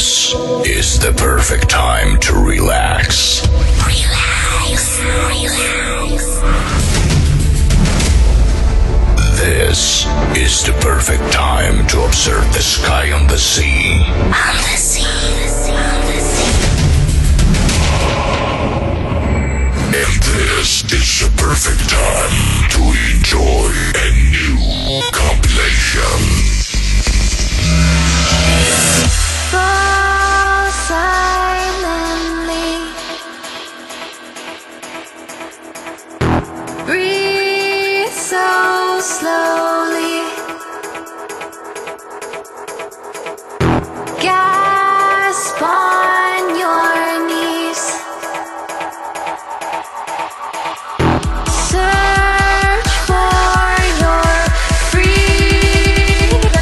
This is the perfect time to relax. Relax, relax. This is the perfect time to observe the sky on the sea. On the sea, on the sea. And this is the perfect time to enjoy a new compilation. Fall silently. Breathe so slowly. Gasp on your knees. Search for your freedom.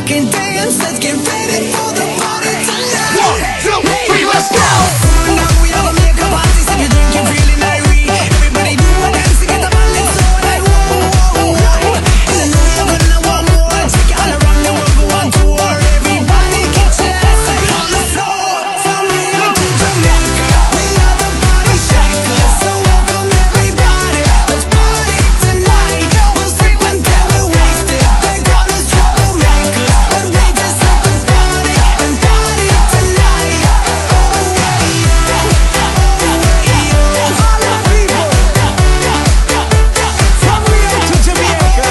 can dance, let's get ready for the party tonight. 1, 2, 3, let's go! Now we all make a party, sip your drink and feeling irate. Everybody do a dance to get the man, let's go like whoa, whoa. And I know you're gonna want more. Take it all around the world, go on tour. Everybody get your ass up on the floor. From Rio to Jamaica, we are the party shakers. So welcome everybody, let's party tonight. We'll sleep until we're wasted. They call us troublemakers, but we just love to party and party tonight. All the people from Rio to Jamaica,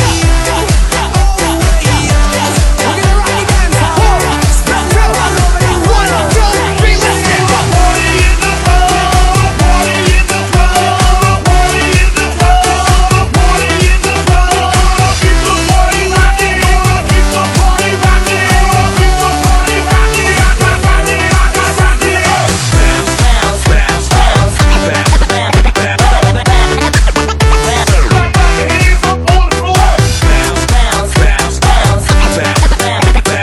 we're gonna rock the dance hall. Spread love all over the world. 1, 2, 3, let's go! Party in the club, party in the club, party in the club, party in the club. Keep the party rocking, keep the party rocking, keep the party rocking, rocking. Bounce, bounce, bounce, bounce, bounce. Hands up on the floor. Bounce, bounce, bounce, bounce, bounce, bounce. Hands up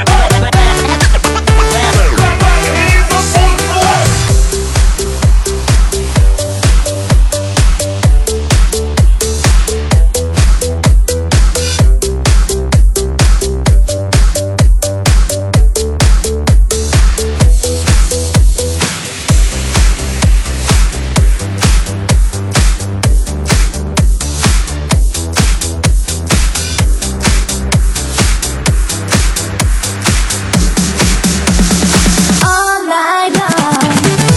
on the floor. All night long.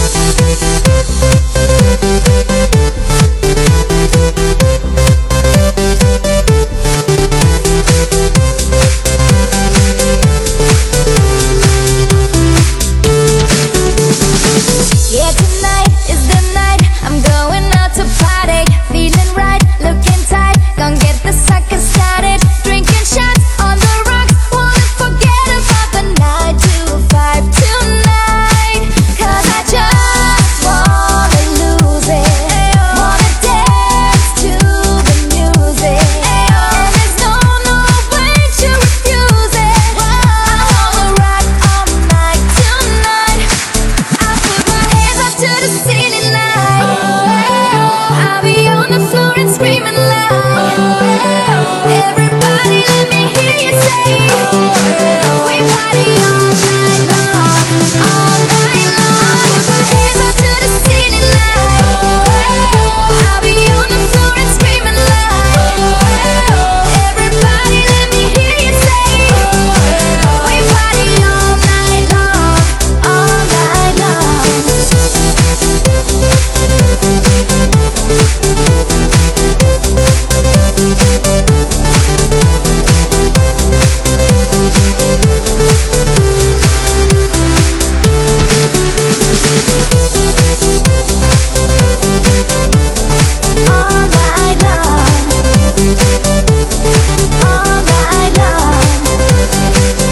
Yeah, tonight is the night. I'm going out to party, feeling right, looking tight. Gonna get the sucker started, drinking shots on the rocks. Wanna forget about the 9 to 5 tonight. 'Cause I just wanna lose it. Wanna dance to the music. And there's no way to refuse it. I wanna rock all night tonight. I put my hands up to the ceiling light. I'll be on the floor and screaming loud. Everybody let me hear you say, we party all night long, all night long. Put my hands up to the ceiling light. I'll be on the floor and screaming loud. Everybody let me hear you say, we party all night long, all night long. All night long, all night long.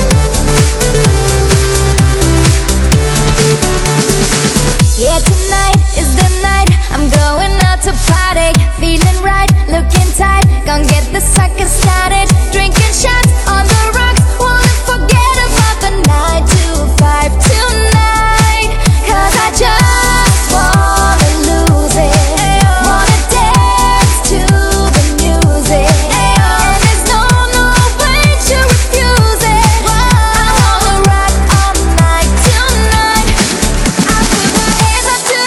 Yeah, tonight is the night. I'm going out to party, feeling right, looking tight. Gonna get the sucker started, drinking shots on the rocks. Wanna forget about the 9 to 5 tonight. 'Cause I just wanna lose it. Wanna dance to the music. And there's no way to refuse it. I wanna rock all night tonight. I put my hands up to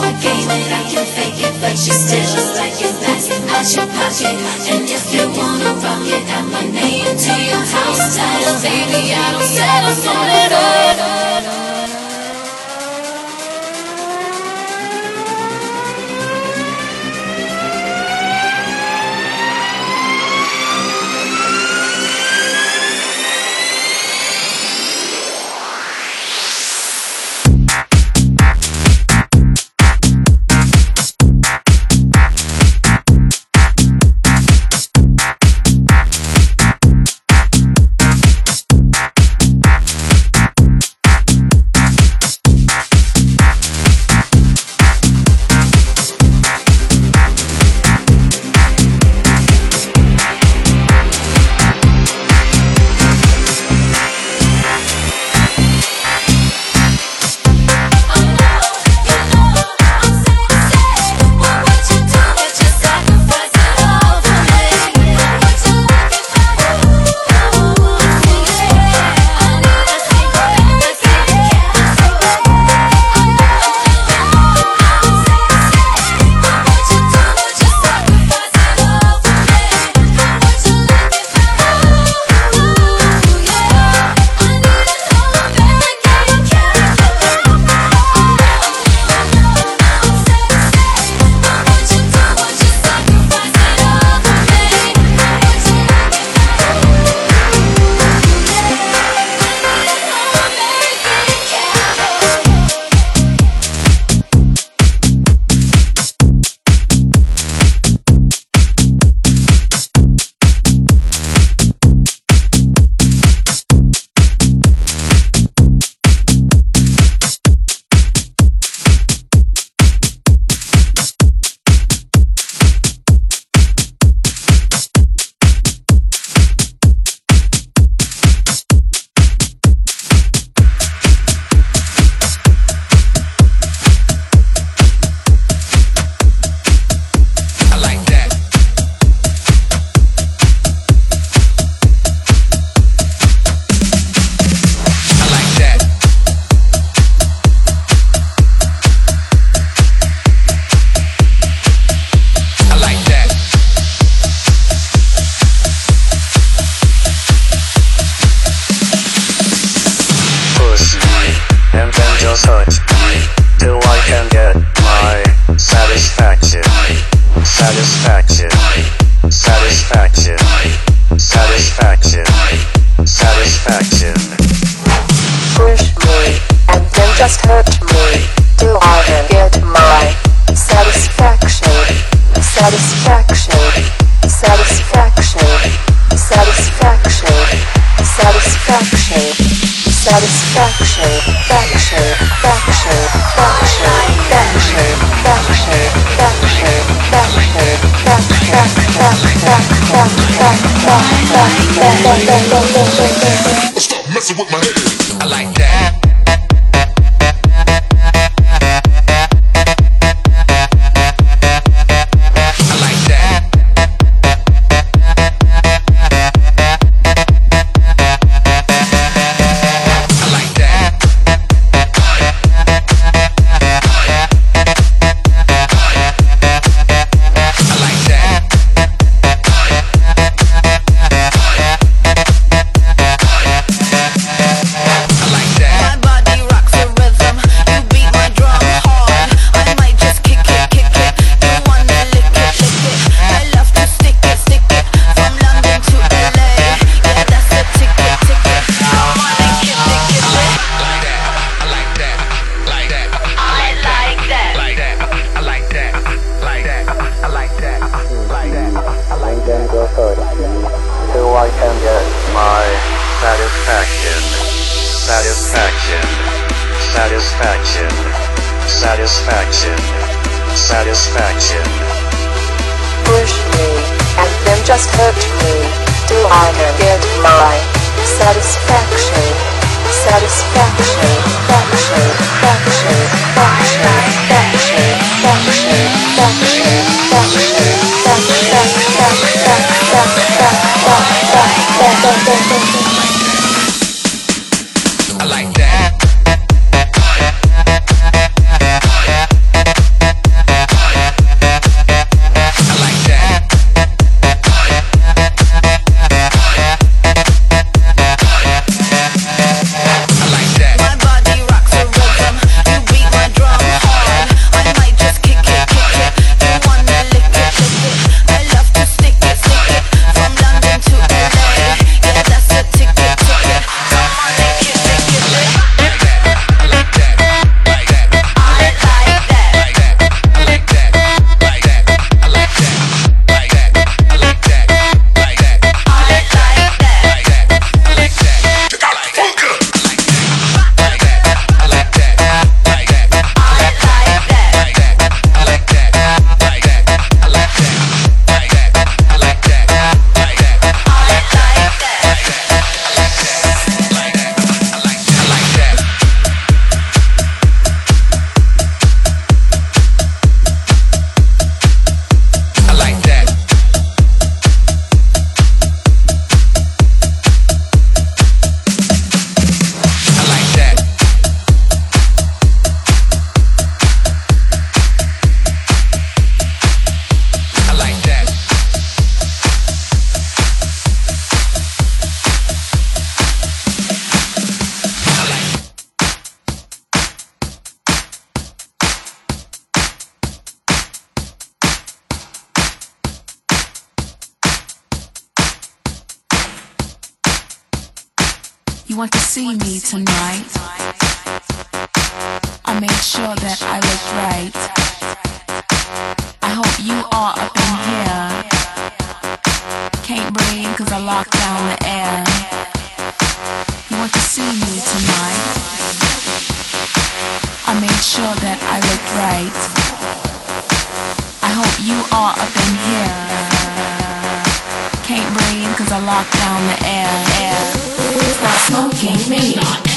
my game and I can fake it, but you still like it best out your pocket. And if you wanna rock it, add my name to your house title, baby. I don't settle for it all. Stop messing with my head. I like that. Satisfaction. Push me, and then just hurt me, till I can get my satisfaction. Satisfaction, faction, faction, faction, faction, faction, faction, faction, I like that. You want to see me tonight? I made sure that I looked right. I hope you are up in here. Can't breathe cause I locked down the air. You want to see me tonight? I made sure that I looked right. I hope you are up in here. Can't breathe cause I locked down the air. Stop smoking me.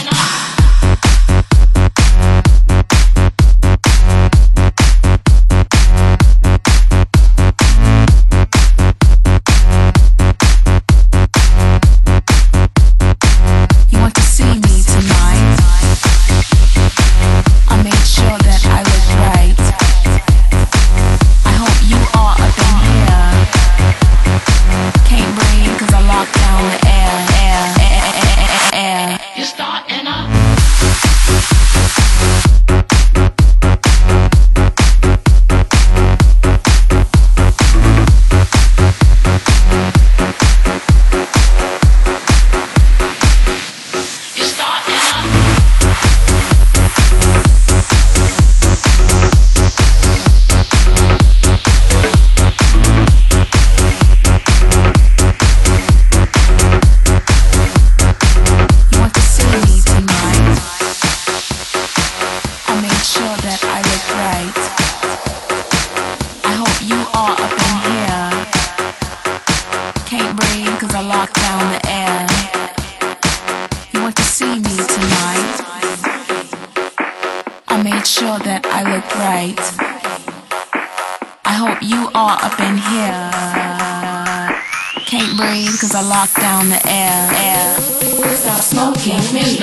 Cause I locked down the air. Stop smoking me.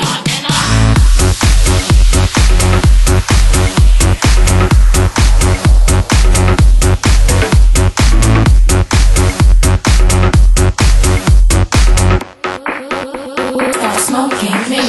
Stop smoking me.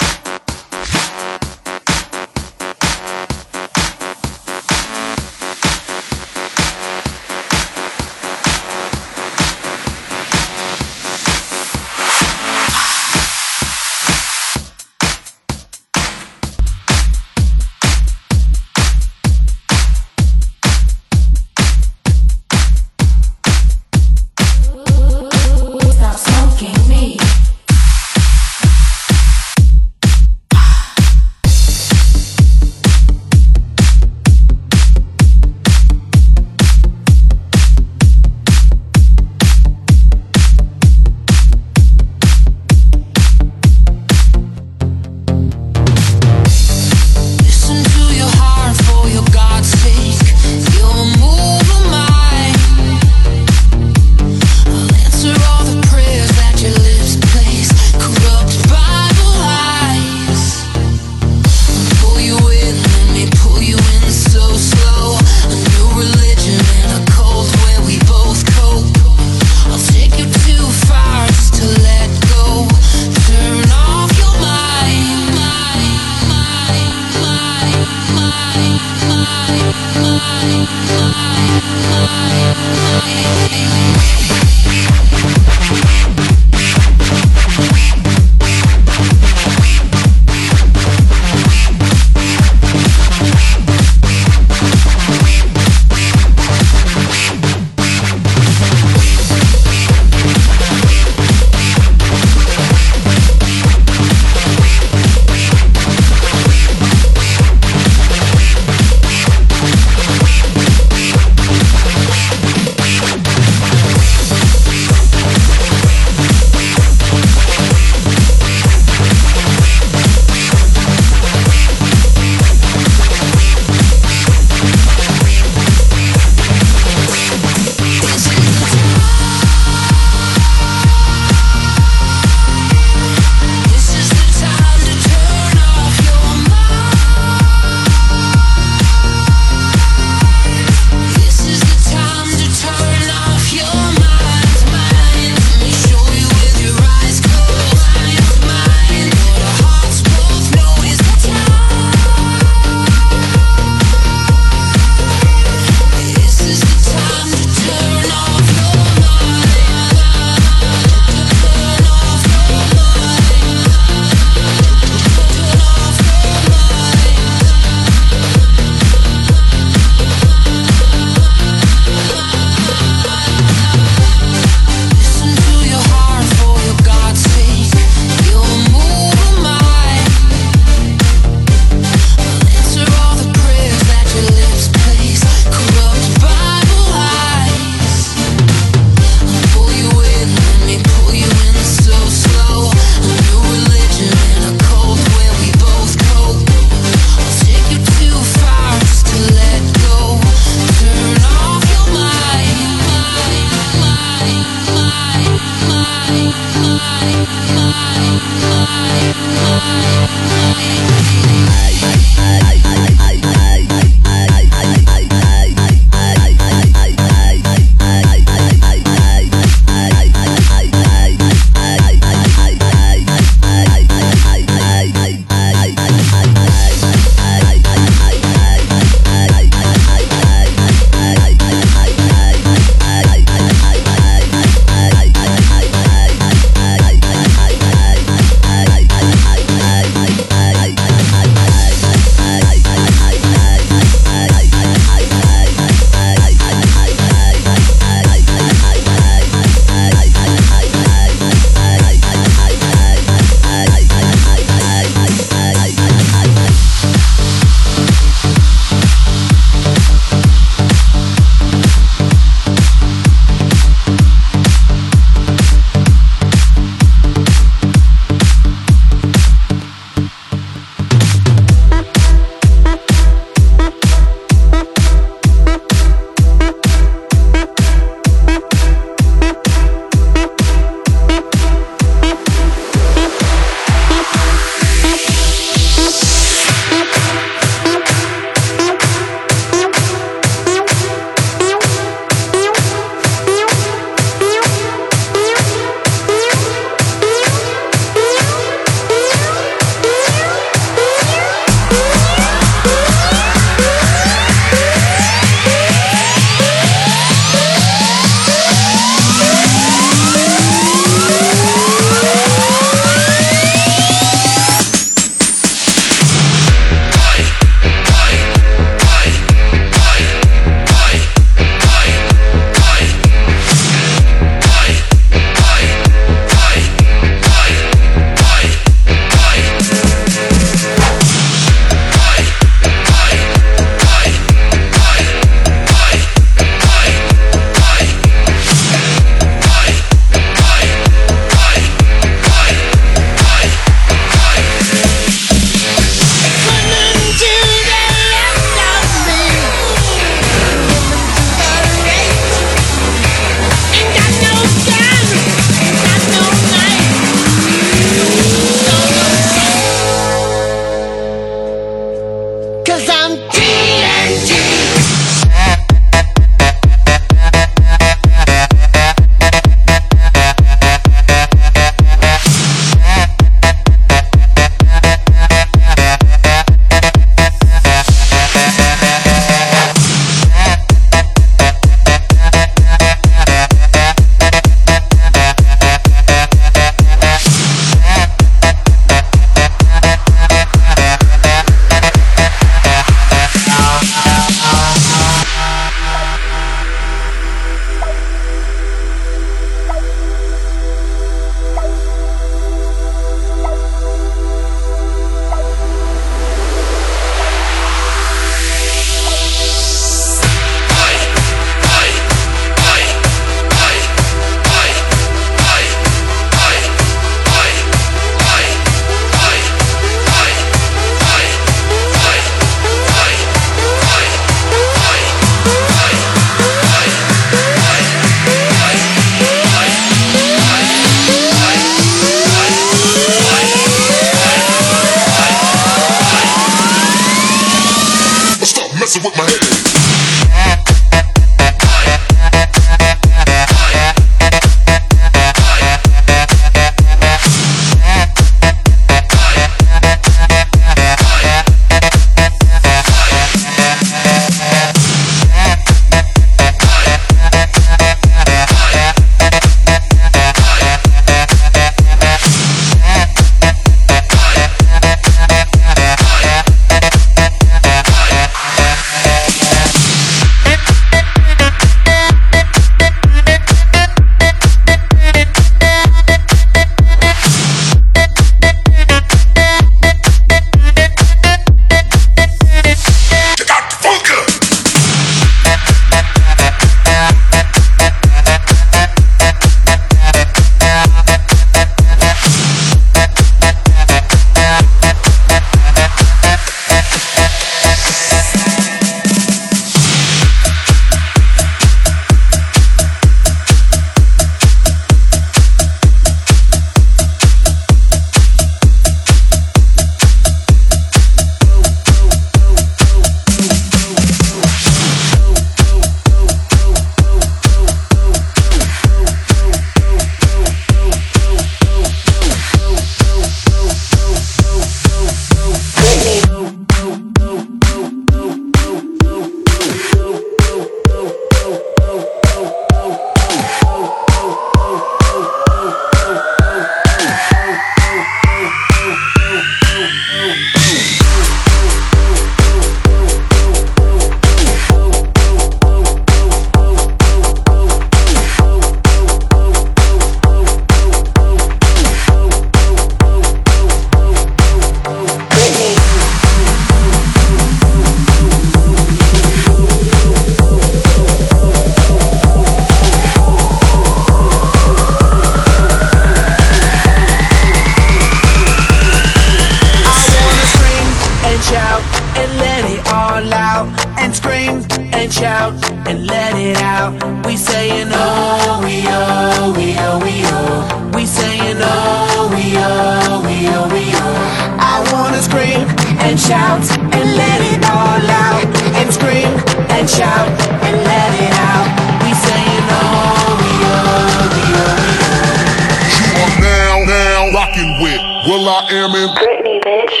shout and let it out. We saying oh, we oh, we oh, we oh. We saying oh, we oh, we oh, we oh. I wanna scream and shout and let it all out. And scream and shout and let it out. We saying oh, we oh, we oh, we oh. You are now rocking with Will I Am in Britney, bitch.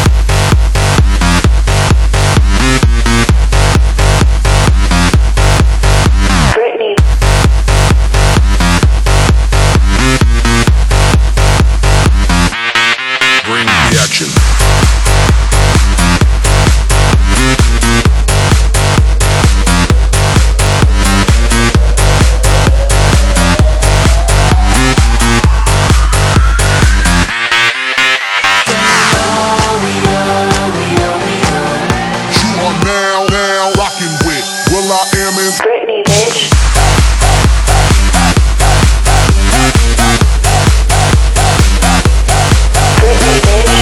Britney. Bring the action. Britney, bitch. Britney, bitch.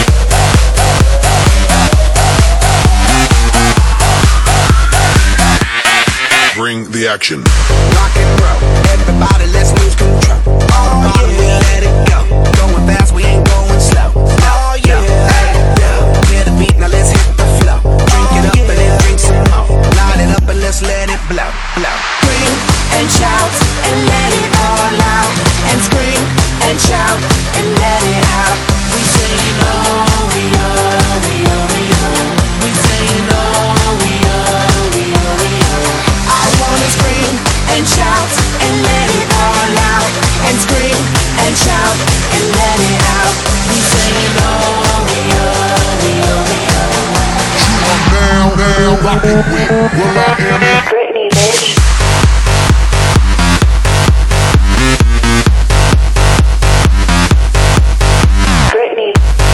Bring the action. Rock and roll, everybody let's lose control. All the bottom, we let it go. Going fast, we ain't going slow. Oh yeah, hear the beat, now let's hit the flow. Drink it up and then drink some more. Light it up and let's let it blow, blow. Scream and shout and let it all out. And scream and shout and let it out. We saying oh, we oh, we oh, we oh. We saying oh, we oh, we oh, we oh. I wanna scream and shout and let it all out. And scream and shout and let it out. We saying oh, we oh, we oh, we oh. You are now rocking with Will I Am in Britney, bitch. Britney.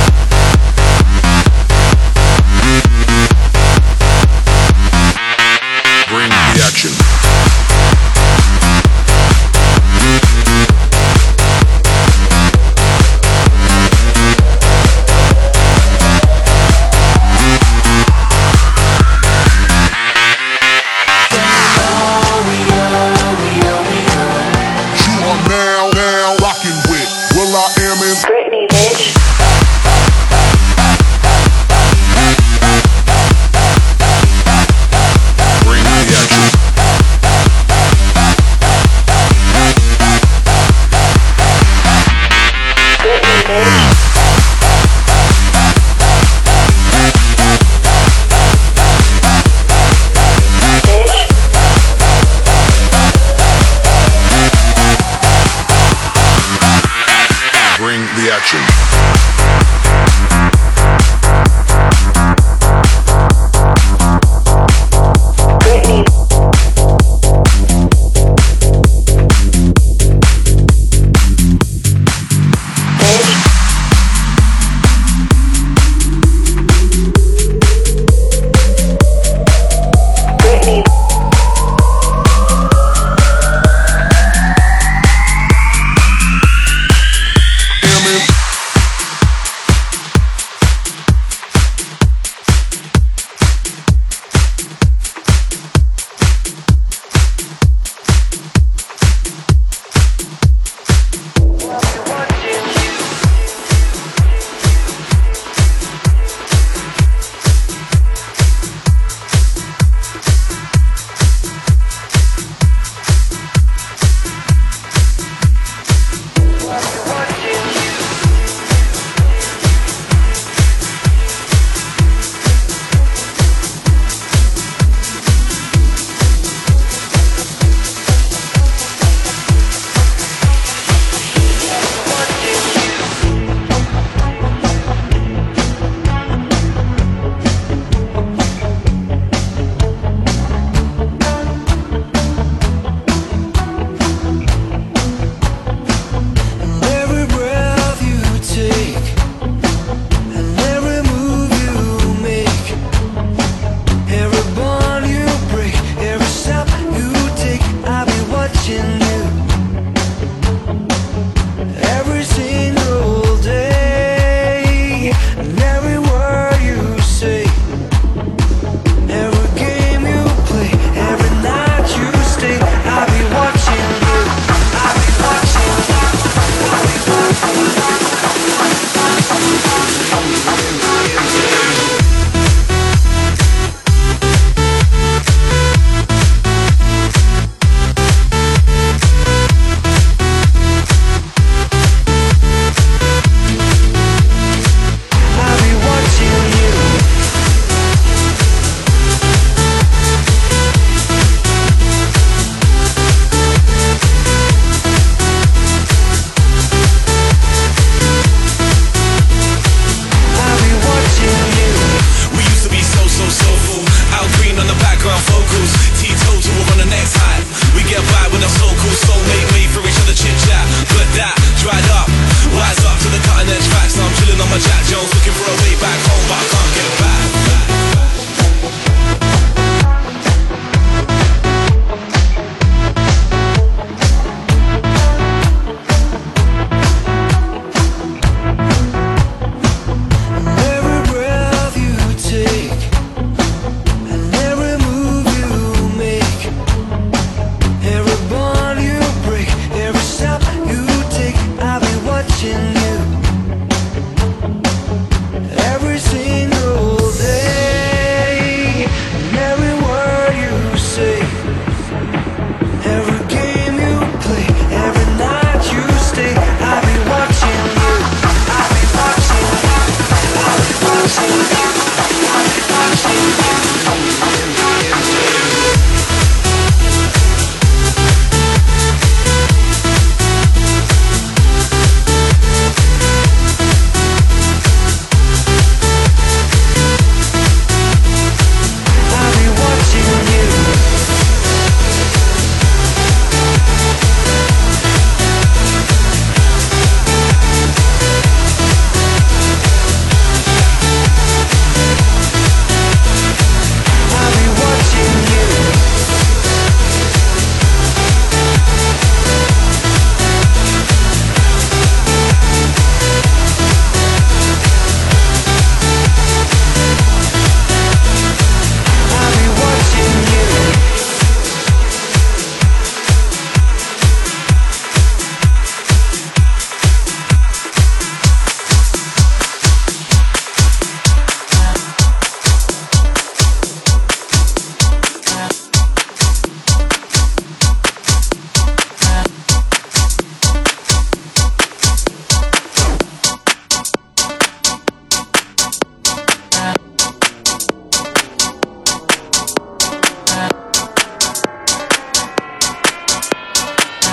Bring the action. Saying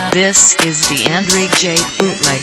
This is the Andre J. Bootleg.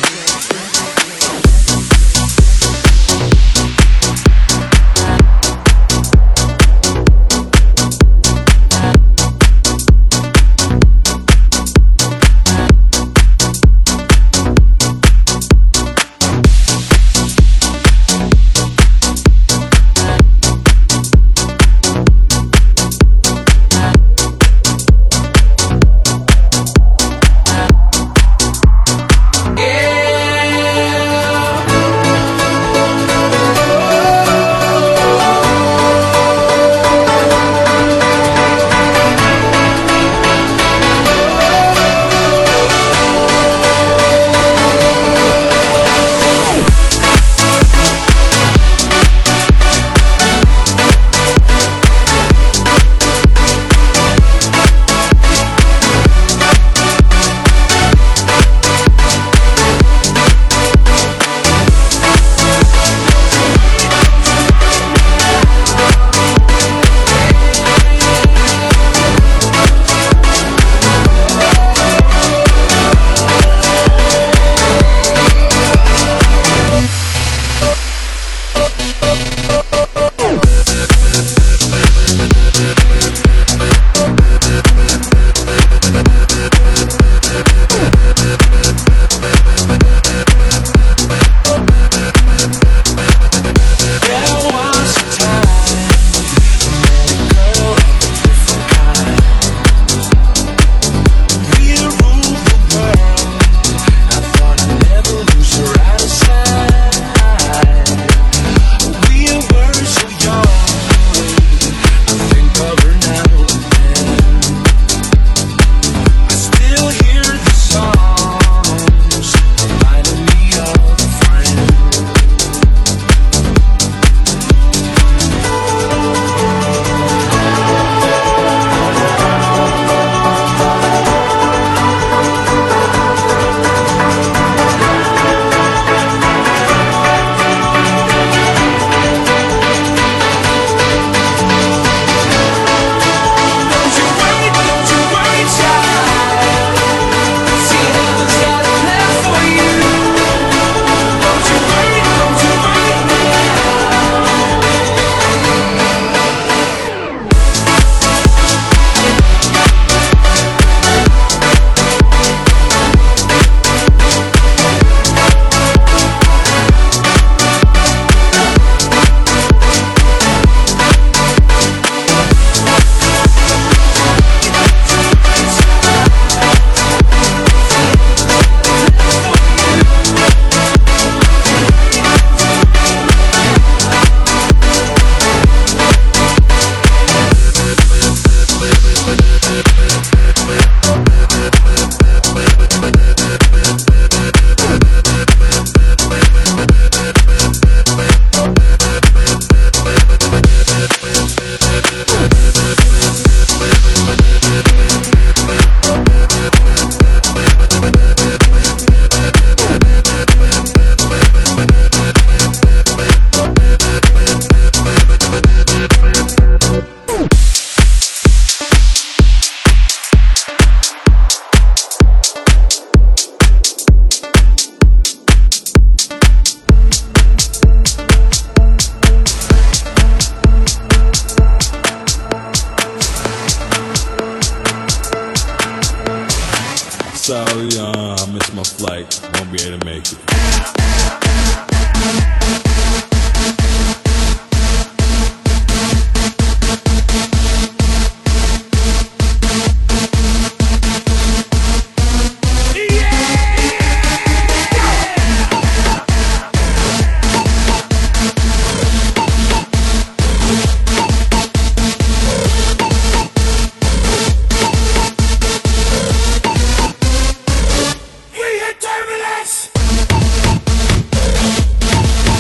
Sorry, I missed my flight. Won't be able to make it. We hit turbulence!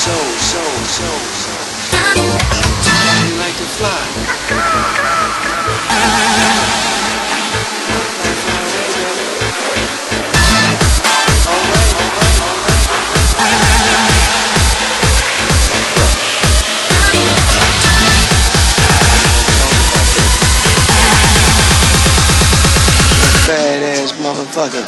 You like to fly? Badass motherfucker.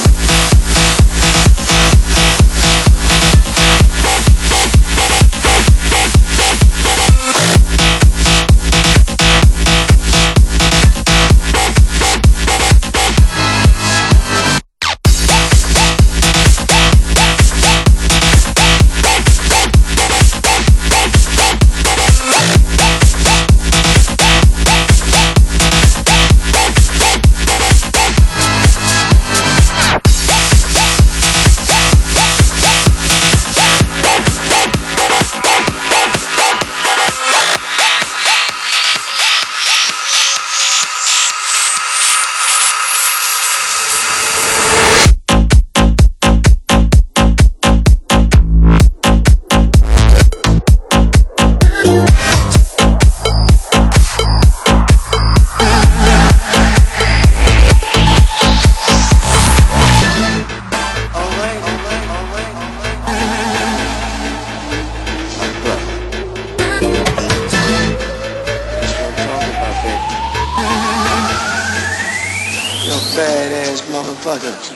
Badass motherfucker.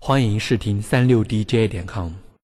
欢迎试听36DJ.com。